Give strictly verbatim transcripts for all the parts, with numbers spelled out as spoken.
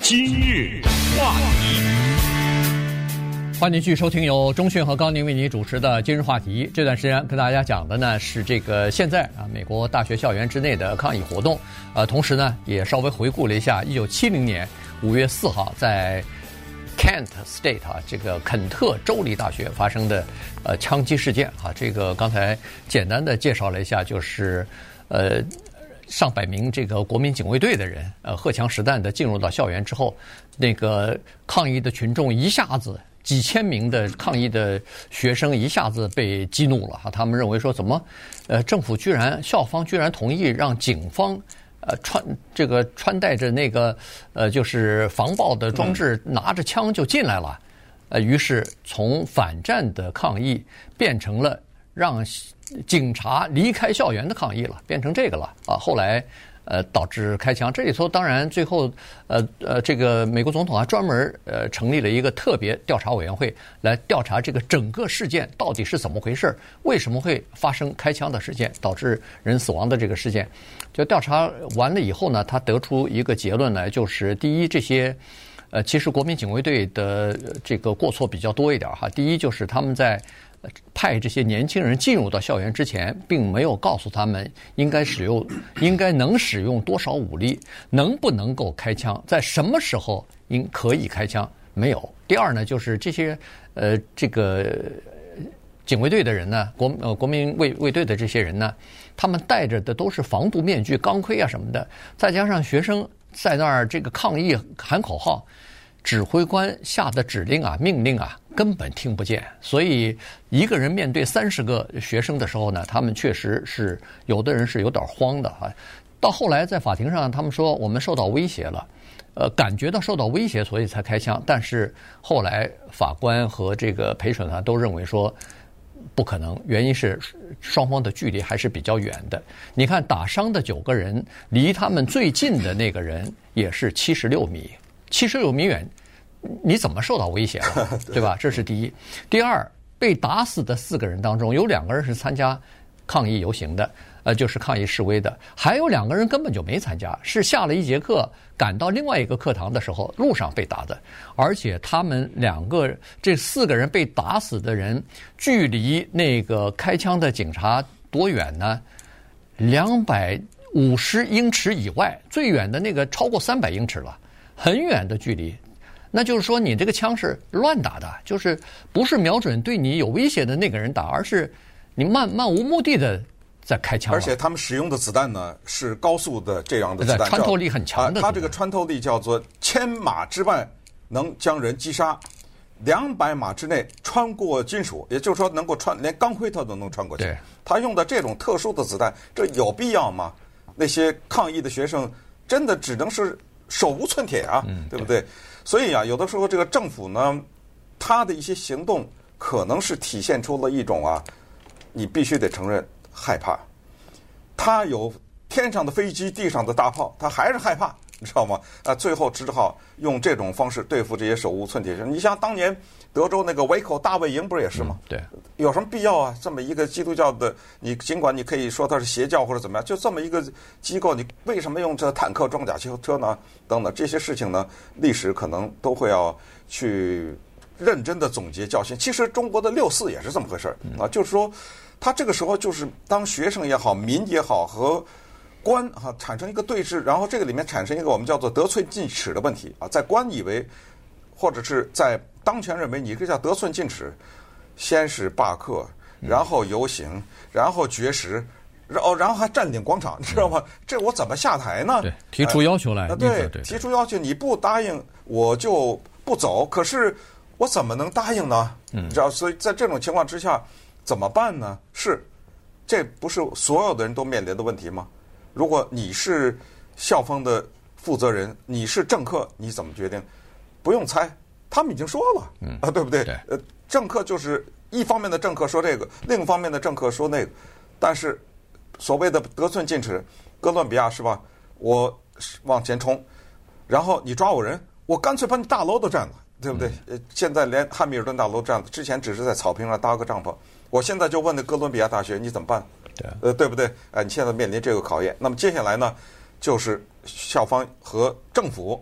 今日话题， 欢迎继续收听由钟迅和高宁为你主持的今日话题。这段时间跟大家讲的呢是这个现在啊美国大学校园之内的抗议活动，呃，同时呢也稍微回顾了一下一九七零年五月四号在 Kent State 啊这个肯特州立大学发生的呃枪击事件啊。这个刚才简单的介绍了一下，就是呃。上百名这个国民警卫队的人，呃，荷枪实弹的进入到校园之后，那个抗议的群众一下子几千名的抗议的学生一下子被激怒了哈，他们认为说怎么，呃，政府居然校方居然同意让警方，呃，穿这个穿戴着那个呃就是防爆的装置，拿着枪就进来了，呃，于是从反战的抗议变成了让警察离开校园的抗议了，变成这个了啊！后来，呃，导致开枪。这里头当然最后，呃呃，这个美国总统还专门呃成立了一个特别调查委员会来调查这个整个事件到底是怎么回事，为什么会发生开枪的事件，导致人死亡的这个事件。就调查完了以后呢，他得出一个结论来，就是第一，这些呃，其实国民警卫队的这个过错比较多一点哈。第一就是他们在派这些年轻人进入到校园之前，并没有告诉他们应该使用、应该能使用多少武力，能不能够开枪，在什么时候应可以开枪，没有。第二呢，就是这些呃这个警卫队的人呢，国呃国民卫卫队的这些人呢，他们戴着的都是防毒面具、钢盔啊什么的，再加上学生在那儿这个抗议喊口号，指挥官下的指令啊、命令啊，根本听不见。所以一个人面对三十个学生的时候呢，他们确实是有的人是有点慌的啊。到后来在法庭上，他们说我们受到威胁了，呃，感觉到受到威胁，所以才开枪。但是后来法官和这个陪审团都认为说不可能，原因是双方的距离还是比较远的。你看打伤的九个人，离他们最近的那个人也是七十六米。七十六米远，你怎么受到威胁了，对吧？这是第一。第二，被打死的四个人当中，有两个人是参加抗议游行的，呃，就是抗议示威的，还有两个人根本就没参加，是下了一节课赶到另外一个课堂的时候路上被打的。而且他们两个这四个人被打死的人，距离那个开枪的警察多远呢？两百五十英尺以外，最远的那个超过三百英尺了。很远的距离，那就是说你这个枪是乱打的，就是不是瞄准对你有威胁的那个人打，而是你漫漫无目的的在开枪。 而且他们使用的子弹呢是高速的这样的子弹， 穿透力很强的。 它这个穿透力叫做千码之外能将人击杀，两百码之内穿过金属，也就是说能够穿连钢盔它都能穿过去。 对， 他用的这种特殊的子弹，这有必要吗？那些抗议的学生真的只能是手无寸铁啊， 嗯、 对不对？所以啊，有的时候这个政府呢，他的一些行动可能是体现出了一种啊，你必须得承认害怕。他有天上的飞机，地上的大炮，他还是害怕，你知道吗？啊，最后只好用这种方式对付这些手无寸铁人。你像当年德州那个维口大卫营不是也是吗？ 嗯、对， 有什么必要啊？这么一个基督教的，你尽管你可以说它是邪教或者怎么样，就这么一个机构，你为什么用这坦克、装甲车呢？等等这些事情呢，历史可能都会要去认真的总结教训。其实中国的六四也是这么回事啊，就是说，他这个时候就是当学生也好，民也好和官哈、啊、产生一个对峙，然后这个里面产生一个我们叫做得寸进尺的问题啊，在官以为或者是在当权认为你这叫得寸进尺，先是罢课，然后游行，然后绝食，然后然后还占领广场，你知道吗？这我怎么下台呢？ 对，提出要求来， 呃、对，对，提出要求，你不答应我就不走。可是我怎么能答应呢？嗯，知道，所以在这种情况之下怎么办呢？是，这不是所有的人都面临的问题吗？如果你是校方的负责人，你是政客，你怎么决定？不用猜，他们已经说了，嗯啊，对不对？ 对， 呃，政客就是一方面的政客说这个，另一方面的政客说那个，但是所谓的得寸进尺，哥伦比亚是吧？我往前冲，然后你抓我人，我干脆把你大楼都占了，对不对？呃，现在连汉密尔顿大楼占了，之前只是在草坪上搭个帐篷，我现在就问那哥伦比亚大学你怎么办？ 对， 呃，对不对？哎、呃，你现在面临这个考验，那么接下来呢，就是校方和政府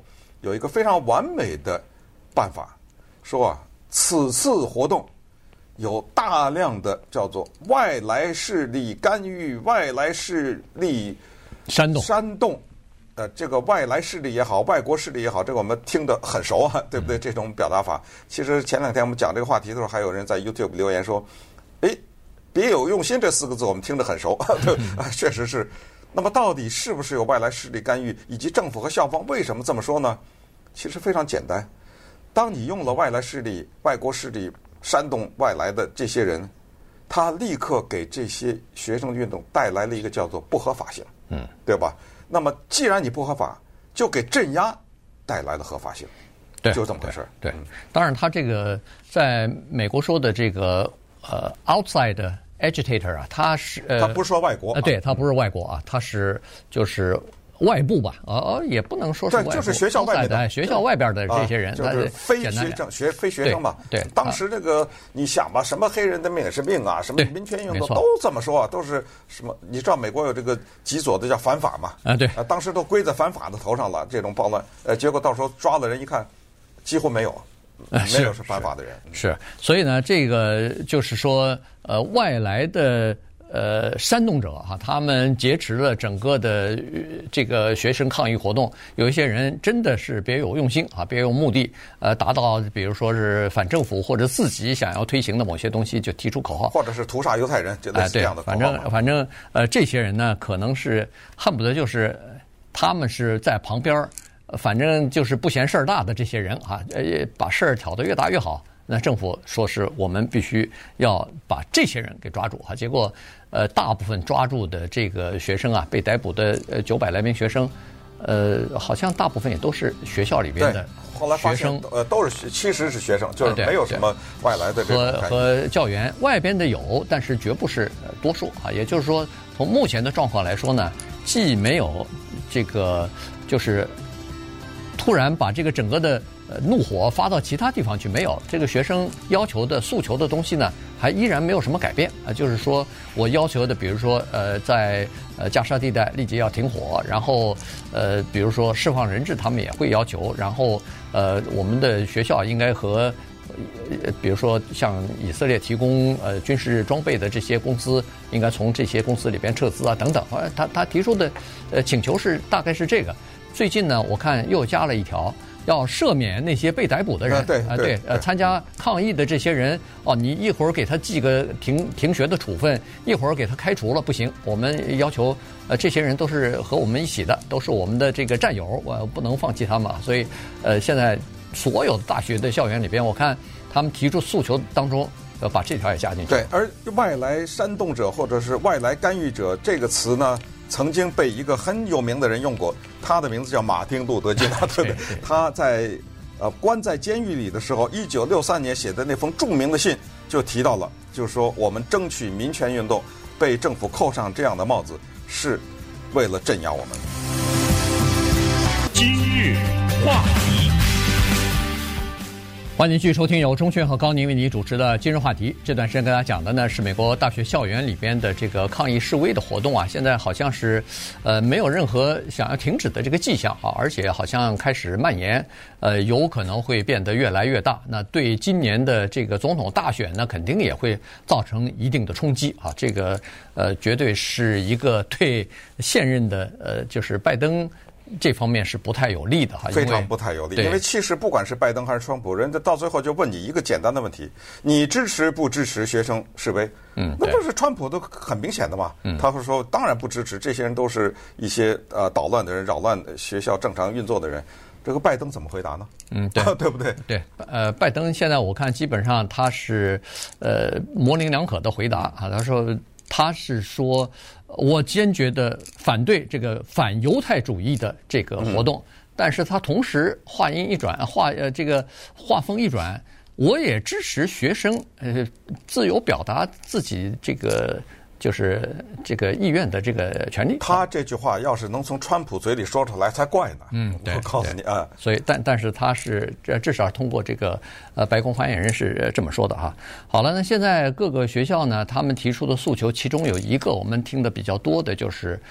有一个非常完美的办法，说啊，此次活动有大量的叫做外来势力干预、外来势力煽动煽动。呃，这个外来势力也好，外国势力也好，这个我们听得很熟啊，对不对？这种表达法，其实前两天我们讲这个话题的时候，还有人在 YouTube 留言说：“哎，别有用心这四个字我们听得很熟。”对，确实是。那么到底是不是有外来势力干预，以及政府和校方为什么这么说呢？其实非常简单，当你用了外来势力、外国势力煽动外来的这些人，他立刻给这些学生运动带来了一个叫做不合法性，嗯，对吧？那么既然你不合法，就给镇压带来了合法性， 对， 就这么回事。 对，对当然他这个在美国说的这个呃 outside agitator 啊，他是呃， 他不是说外国， 呃，对他不是外国啊，他是就是外部吧，啊、呃，也不能说是外部， 就是学校外面的学校外边的这些人， 啊、就是非学生学非学生嘛。 对，对当时这个你想吧，什么黑人的命也是命啊，什么民权运动都这么说啊，都是什么？你知道美国有这个极左的叫反法嘛？ 啊，对， 啊，当时都归在反法的头上了，这种暴乱，呃，结果到时候抓了人一看，几乎没有。没有是反法的人， 是，是，所以呢，这个就是说，呃，外来的呃煽动者哈，他们劫持了整个的这个学生抗议活动，有一些人真的是别有用心啊，别有目的，呃，达到比如说是反政府或者自己想要推行的某些东西，就提出口号， 或者是屠杀犹太人，就类似这样的口号、 哎。对，反正反正呃，这些人呢，可能是恨不得就是他们是在旁边。反正就是不嫌事儿大的这些人啊，呃，把事儿挑得越大越好。那政府说是我们必须要把这些人给抓住啊。结果，呃，大部分抓住的这个学生啊，被逮捕的呃九百来名学生，呃，好像大部分也都是学校里边的学生， 呃，都是其实是学生，就是没有什么外来的这和和教员，外边的有，但是绝不是多数啊。也就是说，从目前的状况来说呢，既没有这个就是。突然把这个整个的呃怒火发到其他地方去，没有这个学生要求的诉求的东西呢，还依然没有什么改变啊。就是说我要求的，比如说呃在呃加沙地带立即要停火，然后呃比如说释放人质，他们也会要求，然后呃我们的学校应该和呃比如说向以色列提供呃军事装备的这些公司，应该从这些公司里边撤资啊等等。他他提出的呃请求是大概是这个。最近呢，我看又加了一条，要赦免那些被逮捕的人。 啊、对啊， 对， 呃，参加抗议的这些人，哦，你一会儿给他记个停停学的处分，一会儿给他开除了，不行。我们要求，呃，这些人都是和我们一起的，都是我们的这个战友，我不能放弃他们。所以，呃，现在所有的大学的校园里边，我看他们提出诉求当中，呃，把这条也加进去。 对，而外来煽动者或者是外来干预者这个词呢？曾经被一个很有名的人用过，他的名字叫马丁·路德·金啊，对不对？他在呃关在监狱里的时候，一九六三年写的那封著名的信就提到了，就是说我们争取民权运动被政府扣上这样的帽子，是为了镇压我们。 今日话题。 欢迎继续收听由钟迅和高宁为你主持的今日话题。这段时间跟大家讲的呢是美国大学校园里边的这个抗议示威的活动啊，现在好像是呃没有任何想要停止的这个迹象啊，而且好像开始蔓延，呃有可能会变得越来越大。那对今年的这个总统大选呢，肯定也会造成一定的冲击啊。这个呃绝对是一个对现任的呃就是拜登。这方面是不太有利的哈， 非常不太有利。因为其实不管是拜登还是川普，人家到最后就问你一个简单的问题：你支持不支持学生示威？嗯，那不是川普都很明显的嘛？嗯，他会说当然不支持，这些人都是一些呃捣乱的人，扰乱学校正常运作的人。这个拜登怎么回答呢？ 嗯，对， 对不对？ 对，呃，拜登现在我看基本上他是呃模棱两可的回答啊，他说他是说。我坚决的反对这个反犹太主义的这个活动，嗯、但是他同时话音一转，话呃这个话锋一转，我也支持学生呃自由表达自己这个就是这个意愿的这个权利。 他这句话要是能从川普嘴里说出来才怪呢。 嗯，对， 我告诉你啊， 所以但但是他是至少通过这个呃白宫发言人是这么说的哈。好了，那现在各个学校呢，他们提出的诉求，其中有一个我们听的比较多的就是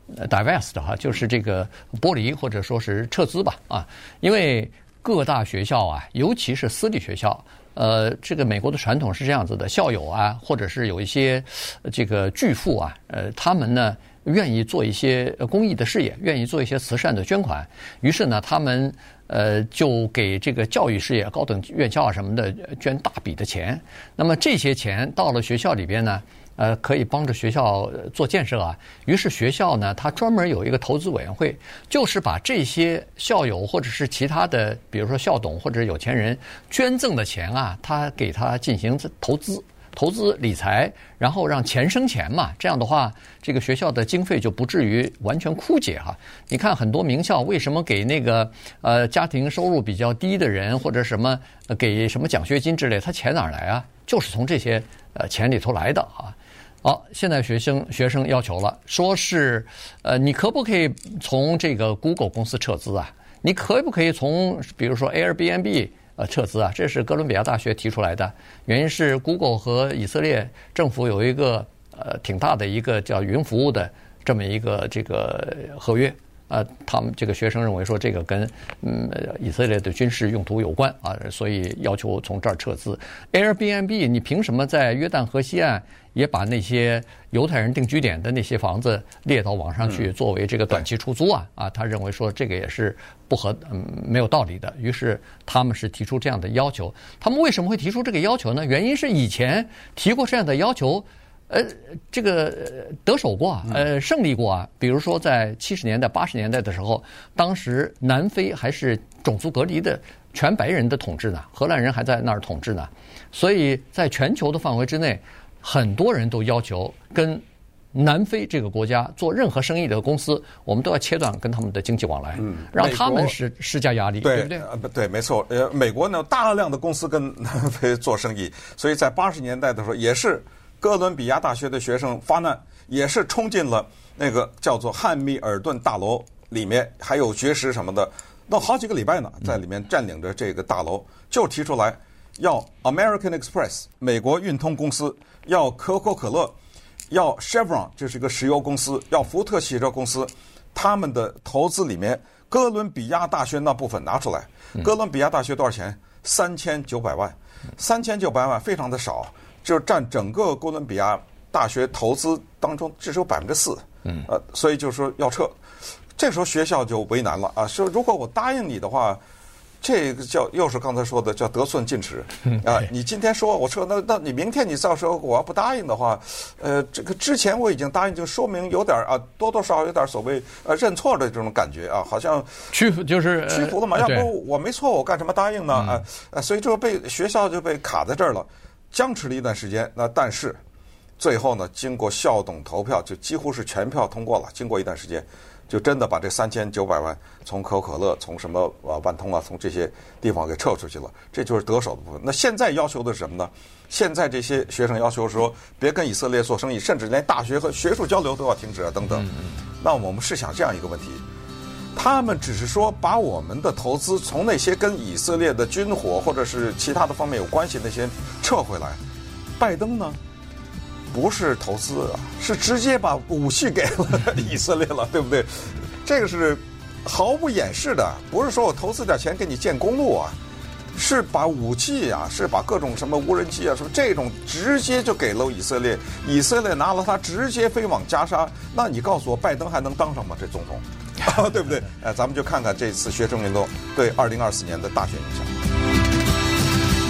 divest 哈，就是这个剥离或者说是撤资吧啊，因为各大学校啊，尤其是私立学校。呃，这个美国的传统是这样子的，校友啊，或者是有一些这个巨富啊，呃，他们呢愿意做一些公益的事业，愿意做一些慈善的捐款，于是呢，他们呃就给这个教育事业、高等院校啊什么的捐大笔的钱。那么这些钱到了学校里边呢，呃，可以帮着学校做建设啊。于是学校呢，它专门有一个投资委员会，就是把这些校友或者是其他的，比如说校董或者有钱人捐赠的钱啊，他给他进行投资、投资理财，然后让钱生钱嘛。这样的话，这个学校的经费就不至于完全枯竭哈。你看很多名校为什么给那个呃家庭收入比较低的人或者什么、呃、给什么奖学金之类，他钱哪儿来啊？就是从这些呃钱里头来的啊。好，现在学生学生要求了，说是，呃，你可不可以从这个 Google 公司撤资啊？你可不可以从比如说 Airbnb 呃撤资啊？这是哥伦比亚大学提出来的，原因是 Google 和以色列政府有一个呃挺大的一个叫云服务的这么一个这个合约。呃，他们这个学生认为说这个跟嗯以色列的军事用途有关啊，所以要求从这儿撤资。Airbnb 你凭什么在约旦河西岸也把那些犹太人定居点的那些房子列到网上去作为这个短期出租啊？啊，他认为说这个也是不合嗯没有道理的，于是他们是提出这样的要求。他们为什么会提出这个要求呢？原因是以前提过这样的要求。呃，这个得手过啊，呃，胜利过啊。比如说，在七十年代、八十年代的时候，当时南非还是种族隔离的全白人的统治呢，荷兰人还在那儿统治呢，所以在全球的范围之内，很多人都要求跟南非这个国家做任何生意的公司，我们都要切断跟他们的经济往来，嗯、让他们施施加压力， 对对不对？ 呃，对，没错。呃，美国呢，大量的公司跟南非做生意，所以在八十年代的时候也是。哥伦比亚大学的学生发难，也是冲进了那个叫做汉密尔顿大楼里面，还有绝食什么的，弄好几个礼拜呢，在里面占领着这个大楼，就提出来要 American Express 美国运通公司，要可口可乐，要 Chevron 这是一个石油公司，要福特汽车公司，他们的投资里面哥伦比亚大学那部分拿出来。哥伦比亚大学多少钱？三千九百万，三千九百万非常的少。就是占整个哥伦比亚大学投资当中只有百分之四，嗯，呃，所以就是说要撤，这时候学校就为难了啊，说如果我答应你的话，这个叫又是刚才说的叫得寸进尺啊，你今天说我撤，那那你明天你再说我要不答应的话，呃，这个之前我已经答应，就说明有点啊，多多少少有点所谓呃认错的这种感觉啊，好像屈服就是屈服了嘛，要不我没错，我干什么答应呢？啊啊，所以就被学校就被卡在这儿了。僵持了一段时间，那但是最后呢，经过校董投票，就几乎是全票通过了。经过一段时间，就真的把这三千九百万从可口可乐、从什么啊万通啊，从这些地方给撤出去了。这就是得手的部分。那现在要求的是什么呢？现在这些学生要求说，别跟以色列做生意，甚至连大学和学术交流都要停止啊，等等。那我们试想这样一个问题。他们只是说把我们的投资从那些跟以色列的军火或者是其他的方面有关系那些撤回来，拜登呢不是投资啊，是直接把武器给了以色列了，对不对？这个是毫不掩饰的，不是说我投资点钱给你建公路啊，是把武器啊，是把各种什么无人机啊，什么这种直接就给了以色列，以色列拿了它直接飞往加沙，那你告诉我，拜登还能当上吗？这总统？对不对？呃，咱们就看看这次学生运动对二零二四年的大选影响。